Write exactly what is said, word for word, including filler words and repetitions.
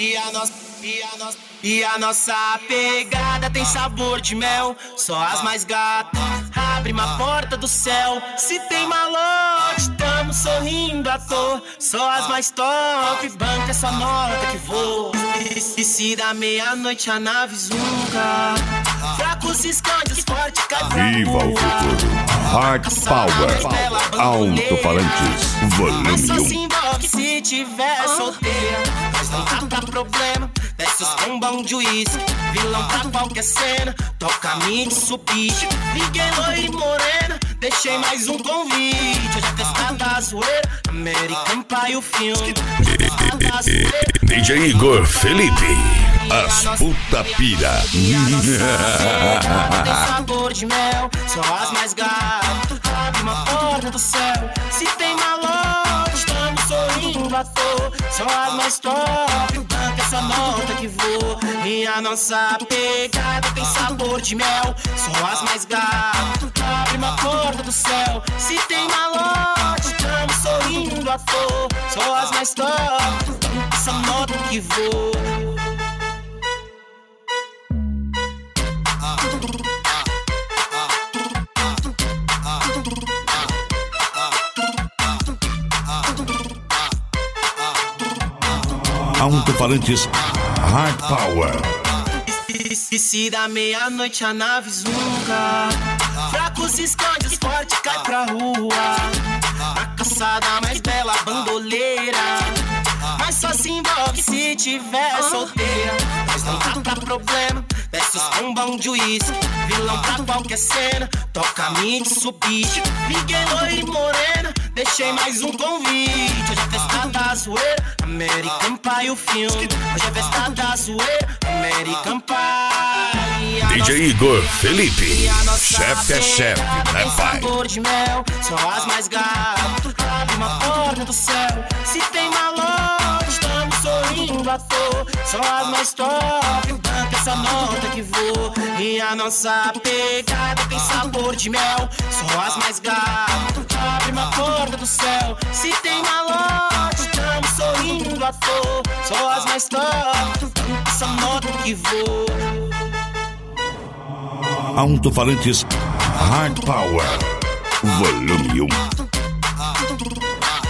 E a nossa, e a nossa, e a nossa pegada tem sabor de mel. Só as mais gatas abre uma porta do céu. Se tem malote, tamo sorrindo à toa. Só as mais top, banca essa nota que voa. E se da meia-noite a nave zunga, fraco se esconde, os fortes cai pra Viva o futuro. Hard Power. Alto-falantes. Volume só se um. envolve se tiver solteira. Mas não dá pra problema. Desce os bombão de uísque. Vilão pra qualquer cena. Toca mix, subir. Liguei loira e morena. Deixei mais um convite. Hoje é festa da zoeira. American Pie o filme. D J Igor Felipe. As puta pira. Tem sabor de mel. Só as mais gatas. Abre uma porta do céu. Se tem malote, estamos sorrindo à toa. Só as mais top, banca essa nota que voa. E a nossa pegada tem sabor de mel. Só as mais gatas. Abre uma porta do céu. Se tem malote, estamos sorrindo à toa. Só as mais top, banca essa nota que voa. Alto-falantes Hard Power. E se da meia-noite a nave zunga, fraco se esconde, os fortes cai pra rua. A caçada mais bela, bandoleira. Mas só se envolve se tiver solteira. Mas não dá pra problema. Desce os bombão de uísque. Vilão pra qualquer cena. Toca mix, subir. Liguei loira e morena. Deixei mais um convite. Hoje é festa da zoeira. American Pie o filme. Hoje é festa da zoeira. American Pie. D J Igor Felipe. Chefe é chefe, né, pai? Sabor de mel. Só as mais gatas. Abre uma porta do céu. Se tem malote, estamos sorrindo à toa. Só as mais top, banca essa nota que voa. E a nossa pegada tem sabor de mel. Só as mais gatas. Abre uma porta do céu. Se tem malote, estamos sorrindo à toa. Só as mais top, banca essa nota que voa. Alto-falantes Hard Power. Volume um.